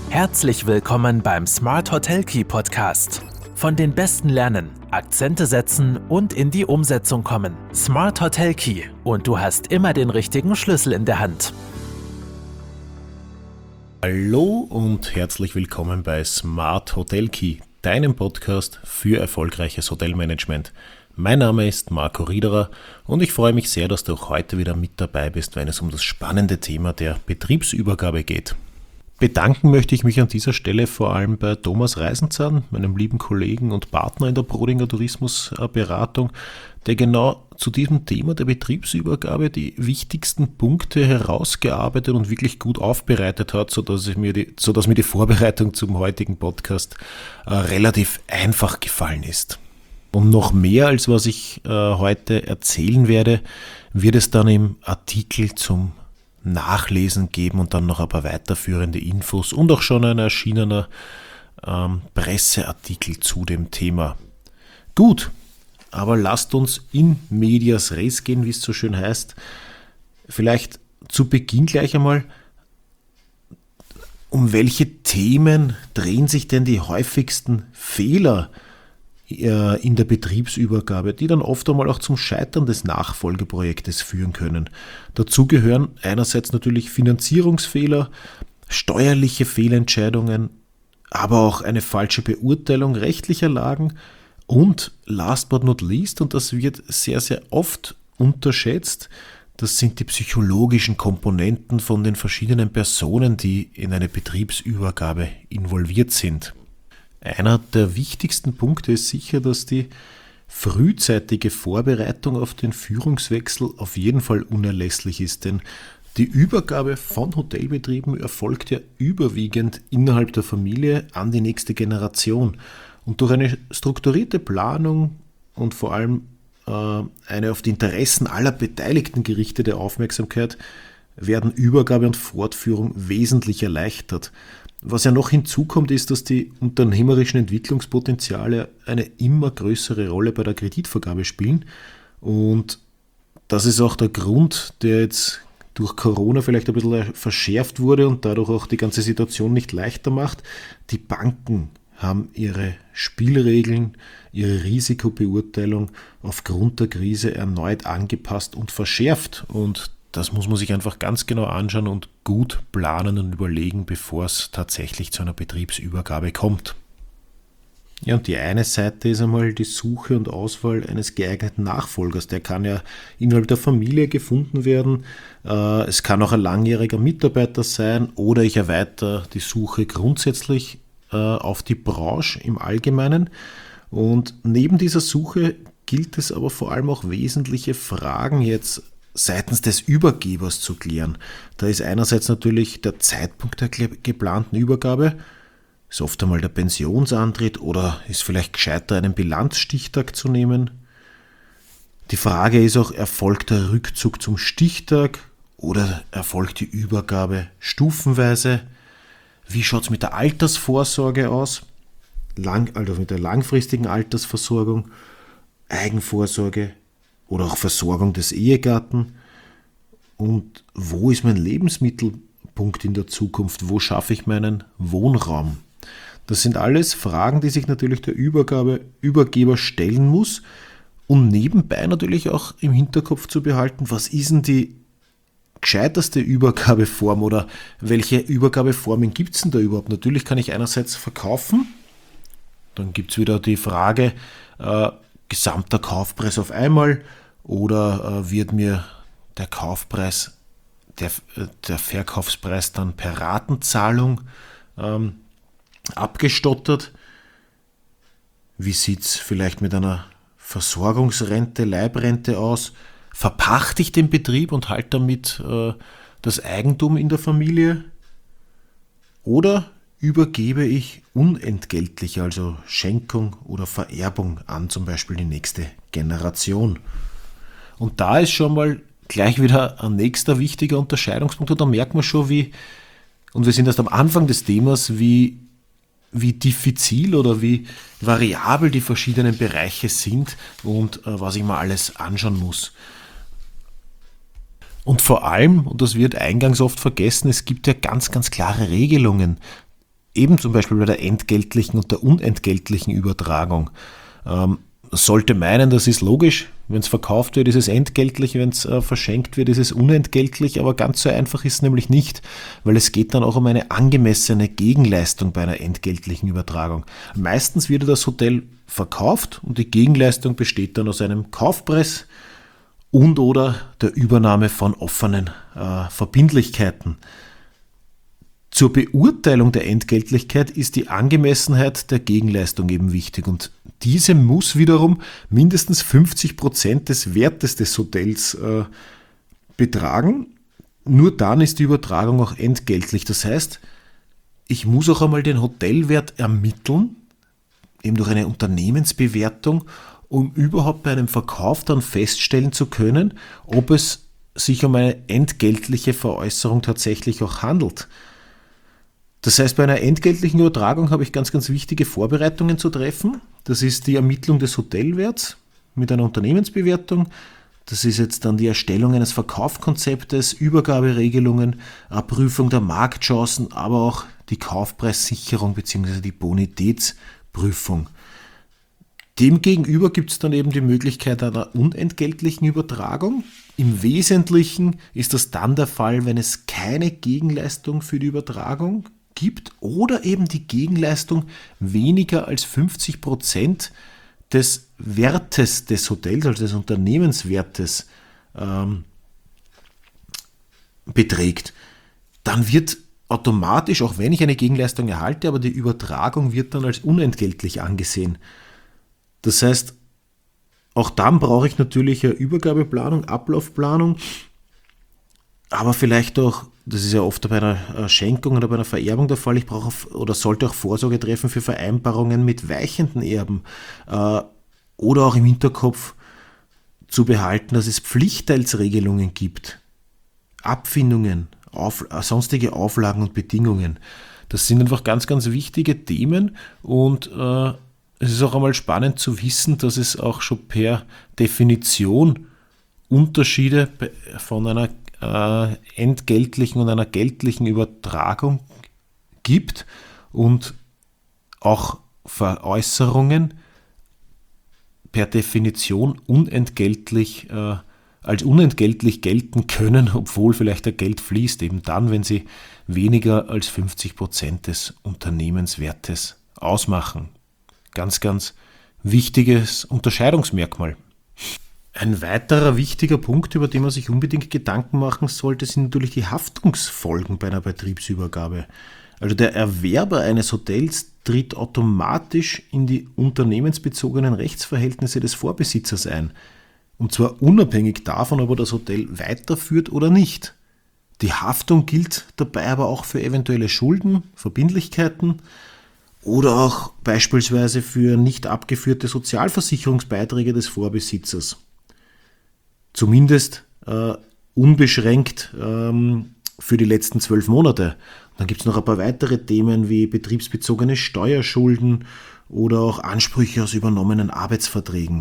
Herzlich willkommen beim Smart Hotel Key Podcast. Von den Besten lernen, Akzente setzen und in die Umsetzung kommen. Smart Hotel Key und du hast immer den richtigen Schlüssel in der Hand. Hallo und herzlich willkommen bei Smart Hotel Key, deinem Podcast für erfolgreiches Hotelmanagement. Mein Name ist Marco Riederer und ich freue mich sehr, dass du auch heute wieder mit dabei bist, wenn es um das spannende Thema der Betriebsübergabe geht. Bedanken möchte ich mich an dieser Stelle vor allem bei Thomas Reisenzahn, meinem lieben Kollegen und Partner in der Prodinger Tourismusberatung, der genau zu diesem Thema der Betriebsübergabe die wichtigsten Punkte herausgearbeitet und wirklich gut aufbereitet hat, sodass mir die Vorbereitung zum heutigen Podcast relativ einfach gefallen ist. Und noch mehr als was ich heute erzählen werde, wird es dann im Artikel zum Nachlesen geben und dann noch ein paar weiterführende Infos und auch schon ein erschienener Presseartikel zu dem Thema. Gut, aber lasst uns in medias res gehen, wie es so schön heißt. Vielleicht zu Beginn gleich einmal, um welche Themen drehen sich denn die häufigsten Fehler in der Betriebsübergabe, die dann oft einmal auch zum Scheitern des Nachfolgeprojektes führen können. Dazu gehören einerseits natürlich Finanzierungsfehler, steuerliche Fehlentscheidungen, aber auch eine falsche Beurteilung rechtlicher Lagen und last but not least, und das wird sehr, sehr oft unterschätzt, das sind die psychologischen Komponenten von den verschiedenen Personen, die in eine Betriebsübergabe involviert sind. Einer der wichtigsten Punkte ist sicher, dass die frühzeitige Vorbereitung auf den Führungswechsel auf jeden Fall unerlässlich ist, denn die Übergabe von Hotelbetrieben erfolgt ja überwiegend innerhalb der Familie an die nächste Generation. Und durch eine strukturierte Planung und vor allem eine auf die Interessen aller Beteiligten gerichtete Aufmerksamkeit werden Übergabe und Fortführung wesentlich erleichtert. Was ja noch hinzukommt, ist, dass die unternehmerischen Entwicklungspotenziale eine immer größere Rolle bei der Kreditvergabe spielen. Und das ist auch der Grund, der jetzt durch Corona vielleicht ein bisschen verschärft wurde und dadurch auch die ganze Situation nicht leichter macht. Die Banken haben ihre Spielregeln, ihre Risikobeurteilung aufgrund der Krise erneut angepasst und verschärft. Und das muss man sich einfach ganz genau anschauen und gut planen und überlegen, bevor es tatsächlich zu einer Betriebsübergabe kommt. Ja, und die eine Seite ist einmal die Suche und Auswahl eines geeigneten Nachfolgers. Der kann ja innerhalb der Familie gefunden werden. Es kann auch ein langjähriger Mitarbeiter sein oder ich erweitere die Suche grundsätzlich auf die Branche im Allgemeinen. Und neben dieser Suche gilt es aber vor allem auch wesentliche Fragen jetzt seitens des Übergebers zu klären. Da ist einerseits natürlich der Zeitpunkt der geplanten Übergabe, ist oft einmal der Pensionsantritt oder ist vielleicht gescheiter, einen Bilanzstichtag zu nehmen. Die Frage ist auch, erfolgt der Rückzug zum Stichtag oder erfolgt die Übergabe stufenweise? Wie schaut es mit der Altersvorsorge aus? Also mit der langfristigen Altersversorgung, Eigenvorsorge oder auch Versorgung des Ehegatten. Und wo ist mein Lebensmittelpunkt in der Zukunft? Wo schaffe ich meinen Wohnraum? Das sind alles Fragen, die sich natürlich der Übergeber stellen muss und nebenbei natürlich auch im Hinterkopf zu behalten, was ist denn die gescheiterste Übergabeform oder welche Übergabeformen gibt es denn da überhaupt? Natürlich kann ich einerseits verkaufen, dann gibt es wieder die Frage, gesamter Kaufpreis auf einmal oder wird mir der Kaufpreis, der Verkaufspreis dann per Ratenzahlung abgestottert? Wie sieht es vielleicht mit einer Versorgungsrente, Leibrente aus? Verpachte ich den Betrieb und halte damit das Eigentum in der Familie? Oder übergebe ich unentgeltlich, also Schenkung oder Vererbung an zum Beispiel die nächste Generation? Und da ist schon mal gleich wieder ein nächster wichtiger Unterscheidungspunkt und da merkt man schon, und wir sind erst am Anfang des Themas, wie diffizil oder wie variabel die verschiedenen Bereiche sind und was ich mir alles anschauen muss. Und vor allem, und das wird eingangs oft vergessen, es gibt ja ganz, ganz klare Regelungen. eben zum Beispiel bei der entgeltlichen und der unentgeltlichen Übertragung. Sollte meinen, das ist logisch, wenn es verkauft wird, ist es entgeltlich, wenn es verschenkt wird, ist es unentgeltlich, aber ganz so einfach ist es nämlich nicht, weil es geht dann auch um eine angemessene Gegenleistung bei einer entgeltlichen Übertragung. Meistens wird das Hotel verkauft und die Gegenleistung besteht dann aus einem Kaufpreis und oder der Übernahme von offenen Verbindlichkeiten. Zur Beurteilung der Entgeltlichkeit ist die Angemessenheit der Gegenleistung eben wichtig und diese muss wiederum mindestens 50% des Wertes des Hotels betragen. Nur dann ist die Übertragung auch entgeltlich. Das heißt, ich muss auch einmal den Hotelwert ermitteln, eben durch eine Unternehmensbewertung, um überhaupt bei einem Verkauf dann feststellen zu können, ob es sich um eine entgeltliche Veräußerung tatsächlich auch handelt. Das heißt, bei einer entgeltlichen Übertragung habe ich ganz, ganz wichtige Vorbereitungen zu treffen. Das ist die Ermittlung des Hotelwerts mit einer Unternehmensbewertung. Das ist jetzt dann die Erstellung eines Verkaufskonzeptes, Übergaberegelungen, Abprüfung der Marktchancen, aber auch die Kaufpreissicherung bzw. die Bonitätsprüfung. Demgegenüber gibt es dann eben die Möglichkeit einer unentgeltlichen Übertragung. Im Wesentlichen ist das dann der Fall, wenn es keine Gegenleistung für die Übertragung gibt oder eben die Gegenleistung weniger als 50% des Wertes des Hotels, also des Unternehmenswertes beträgt. Dann wird automatisch, auch wenn ich eine Gegenleistung erhalte, aber die Übertragung wird dann als unentgeltlich angesehen. Das heißt, auch dann brauche ich natürlich eine Übergabeplanung, Ablaufplanung, aber vielleicht auch, das ist ja oft bei einer Schenkung oder bei einer Vererbung der Fall, ich brauche oder sollte auch Vorsorge treffen für Vereinbarungen mit weichenden Erben oder auch im Hinterkopf zu behalten, dass es Pflichtteilsregelungen gibt, Abfindungen, sonstige Auflagen und Bedingungen. Das sind einfach ganz, ganz wichtige Themen und es ist auch einmal spannend zu wissen, dass es auch schon per Definition Unterschiede von einer entgeltlichen und einer geltlichen Übertragung gibt und auch Veräußerungen per Definition unentgeltlich als unentgeltlich gelten können, obwohl vielleicht der Geld fließt, eben dann, wenn sie weniger als 50% des Unternehmenswertes ausmachen. Ganz, ganz wichtiges Unterscheidungsmerkmal. Ein weiterer wichtiger Punkt, über den man sich unbedingt Gedanken machen sollte, sind natürlich die Haftungsfolgen bei einer Betriebsübergabe. Also der Erwerber eines Hotels tritt automatisch in die unternehmensbezogenen Rechtsverhältnisse des Vorbesitzers ein. Und zwar unabhängig davon, ob er das Hotel weiterführt oder nicht. Die Haftung gilt dabei aber auch für eventuelle Schulden, Verbindlichkeiten oder auch beispielsweise für nicht abgeführte Sozialversicherungsbeiträge des Vorbesitzers. Zumindest unbeschränkt für die letzten 12 Monate. Dann gibt es noch ein paar weitere Themen wie betriebsbezogene Steuerschulden oder auch Ansprüche aus übernommenen Arbeitsverträgen.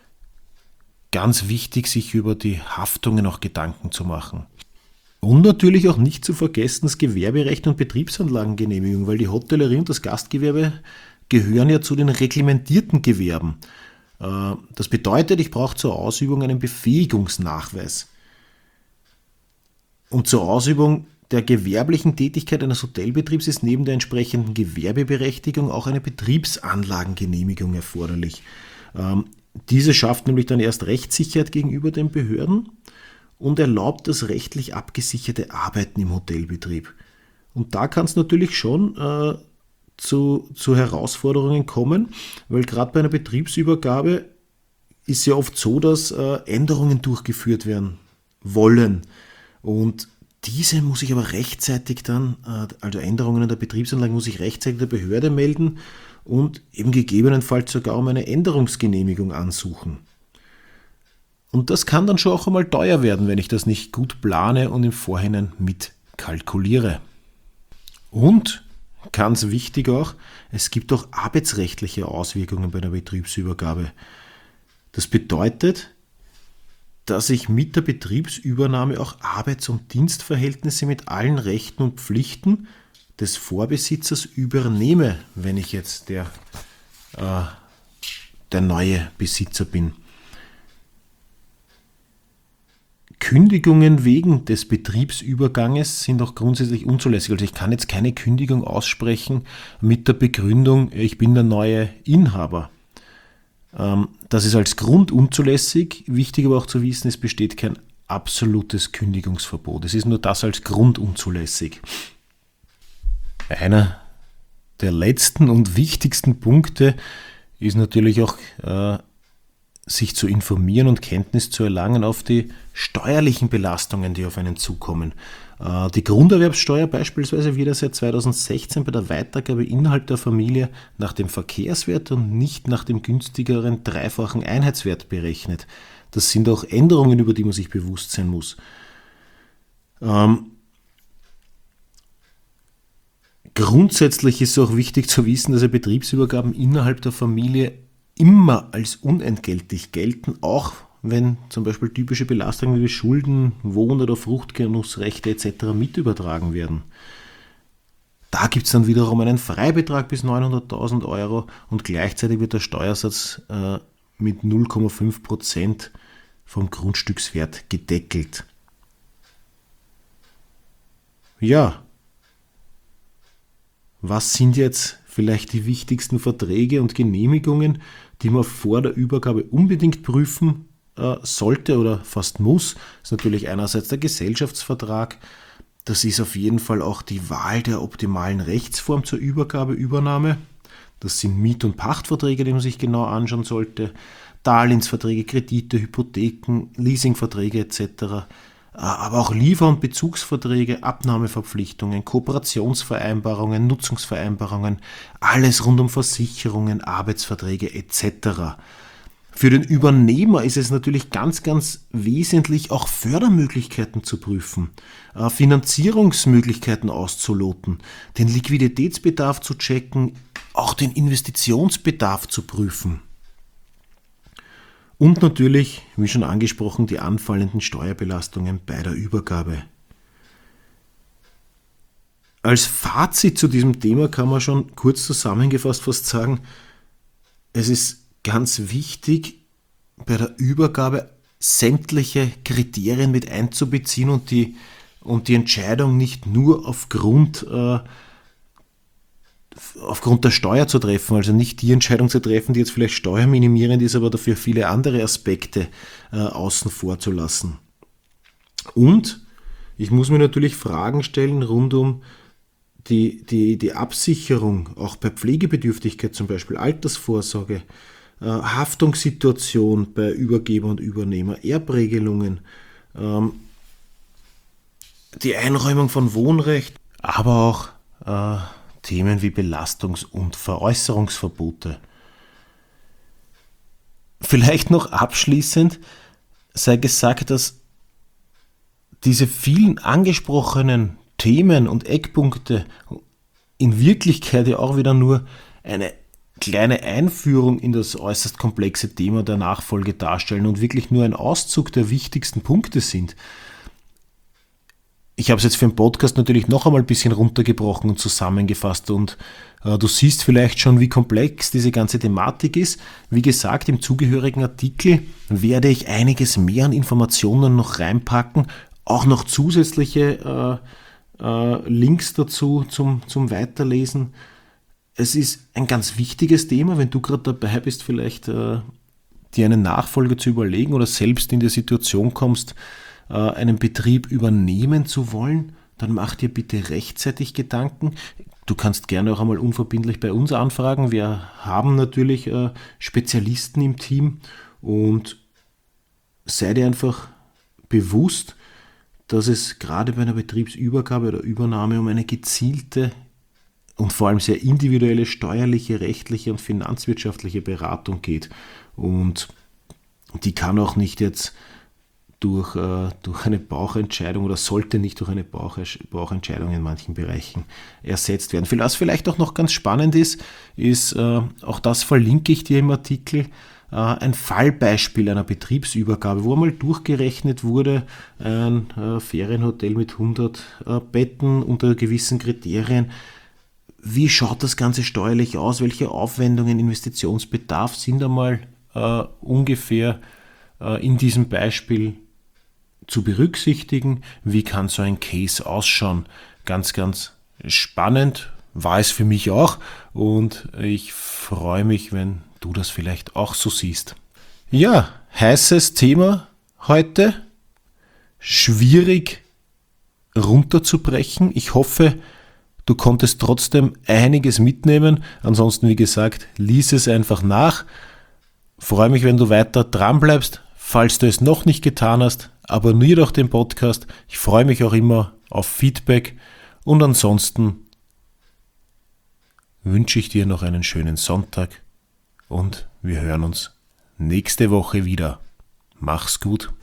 Ganz wichtig, sich über die Haftungen auch Gedanken zu machen. Und natürlich auch nicht zu vergessen das Gewerberecht und Betriebsanlagengenehmigung, weil die Hotellerie und das Gastgewerbe gehören ja zu den reglementierten Gewerben. Das bedeutet, ich brauche zur Ausübung einen Befähigungsnachweis. Und zur Ausübung der gewerblichen Tätigkeit eines Hotelbetriebs ist neben der entsprechenden Gewerbeberechtigung auch eine Betriebsanlagengenehmigung erforderlich. Diese schafft nämlich dann erst Rechtssicherheit gegenüber den Behörden und erlaubt das rechtlich abgesicherte Arbeiten im Hotelbetrieb. Und da kann es natürlich schon zu Herausforderungen kommen, weil gerade bei einer Betriebsübergabe ist ja oft so, dass Änderungen durchgeführt werden wollen. Und diese muss ich aber rechtzeitig dann, also Änderungen in der Betriebsanlage muss ich rechtzeitig der Behörde melden und eben gegebenenfalls sogar um eine Änderungsgenehmigung ansuchen. Und das kann dann schon auch einmal teuer werden, wenn ich das nicht gut plane und im Vorhinein mitkalkuliere. Und ganz wichtig auch, es gibt auch arbeitsrechtliche Auswirkungen bei einer Betriebsübergabe. Das bedeutet, dass ich mit der Betriebsübernahme auch Arbeits- und Dienstverhältnisse mit allen Rechten und Pflichten des Vorbesitzers übernehme, wenn ich jetzt der neue Besitzer bin. Kündigungen wegen des Betriebsüberganges sind auch grundsätzlich unzulässig. Also ich kann jetzt keine Kündigung aussprechen mit der Begründung, ich bin der neue Inhaber. Das ist als Grund unzulässig. Wichtig aber auch zu wissen, es besteht kein absolutes Kündigungsverbot. Es ist nur das als Grund unzulässig. Einer der letzten und wichtigsten Punkte ist natürlich auch, sich zu informieren und Kenntnis zu erlangen auf die steuerlichen Belastungen, die auf einen zukommen. Die Grunderwerbssteuer beispielsweise wird ja seit 2016 bei der Weitergabe innerhalb der Familie nach dem Verkehrswert und nicht nach dem günstigeren dreifachen Einheitswert berechnet. Das sind auch Änderungen, über die man sich bewusst sein muss. Grundsätzlich ist es auch wichtig zu wissen, dass Betriebsübergaben innerhalb der Familie immer als unentgeltlich gelten, auch wenn zum Beispiel typische Belastungen wie Schulden, Wohn- oder Fruchtgenussrechte etc. mit übertragen werden. Da gibt es dann wiederum einen Freibetrag bis 900.000 Euro und gleichzeitig wird der Steuersatz mit 0,5% vom Grundstückswert gedeckelt. Ja, was sind jetzt vielleicht die wichtigsten Verträge und Genehmigungen, die man vor der Übergabe unbedingt prüfen sollte oder fast muss? Das ist natürlich einerseits der Gesellschaftsvertrag. Das ist auf jeden Fall auch die Wahl der optimalen Rechtsform zur Übergabe-Übernahme. Das sind Miet- und Pachtverträge, die man sich genau anschauen sollte. Darlehensverträge, Kredite, Hypotheken, Leasingverträge etc. Aber auch Liefer- und Bezugsverträge, Abnahmeverpflichtungen, Kooperationsvereinbarungen, Nutzungsvereinbarungen, alles rund um Versicherungen, Arbeitsverträge etc. Für den Übernehmer ist es natürlich ganz, ganz wesentlich, auch Fördermöglichkeiten zu prüfen, Finanzierungsmöglichkeiten auszuloten, den Liquiditätsbedarf zu checken, auch den Investitionsbedarf zu prüfen. Und natürlich, wie schon angesprochen, die anfallenden Steuerbelastungen bei der Übergabe. Als Fazit zu diesem Thema kann man schon kurz zusammengefasst fast sagen, es ist ganz wichtig, bei der Übergabe sämtliche Kriterien mit einzubeziehen und die Entscheidung nicht nur aufgrund der Steuer zu treffen, also nicht die Entscheidung zu treffen, die jetzt vielleicht steuerminimierend ist, aber dafür viele andere Aspekte außen vor zu lassen. Und ich muss mir natürlich Fragen stellen rund um die Absicherung, auch bei Pflegebedürftigkeit zum Beispiel, Altersvorsorge, Haftungssituation bei Übergeber und Übernehmer, Erbregelungen, die Einräumung von Wohnrecht, aber auch Themen wie Belastungs- und Veräußerungsverbote. Vielleicht noch abschließend sei gesagt, dass diese vielen angesprochenen Themen und Eckpunkte in Wirklichkeit ja auch wieder nur eine kleine Einführung in das äußerst komplexe Thema der Nachfolge darstellen und wirklich nur ein Auszug der wichtigsten Punkte sind. Ich habe es jetzt für den Podcast natürlich noch einmal ein bisschen runtergebrochen und zusammengefasst und du siehst vielleicht schon, wie komplex diese ganze Thematik ist. Wie gesagt, im zugehörigen Artikel werde ich einiges mehr an Informationen noch reinpacken, auch noch zusätzliche Links dazu zum Weiterlesen. Es ist ein ganz wichtiges Thema, wenn du gerade dabei bist, vielleicht dir einen Nachfolger zu überlegen oder selbst in die Situation kommst, einen Betrieb übernehmen zu wollen, dann mach dir bitte rechtzeitig Gedanken. Du kannst gerne auch einmal unverbindlich bei uns anfragen. Wir haben natürlich Spezialisten im Team und sei dir einfach bewusst, dass es gerade bei einer Betriebsübergabe oder Übernahme um eine gezielte und vor allem sehr individuelle steuerliche, rechtliche und finanzwirtschaftliche Beratung geht. Und die kann auch nicht jetzt durch eine Bauchentscheidung oder sollte nicht durch eine Bauchentscheidung in manchen Bereichen ersetzt werden. Was vielleicht auch noch ganz spannend ist, auch das verlinke ich dir im Artikel, ein Fallbeispiel einer Betriebsübergabe, wo einmal durchgerechnet wurde, ein Ferienhotel mit 100 Betten unter gewissen Kriterien. Wie schaut das Ganze steuerlich aus? Welche Aufwendungen, Investitionsbedarf sind einmal ungefähr in diesem Beispiel zu berücksichtigen? Wie kann so ein Case ausschauen? Ganz, ganz spannend war es für mich auch und ich freue mich, wenn du das vielleicht auch so siehst. Ja, heißes Thema heute. Schwierig runterzubrechen. Ich hoffe, du konntest trotzdem einiges mitnehmen. Ansonsten, wie gesagt, lies es einfach nach. Freue mich, wenn du weiter dran bleibst. Falls du es noch nicht getan hast, abonniere doch den Podcast. Ich freue mich auch immer auf Feedback. Und ansonsten wünsche ich dir noch einen schönen Sonntag und wir hören uns nächste Woche wieder. Mach's gut.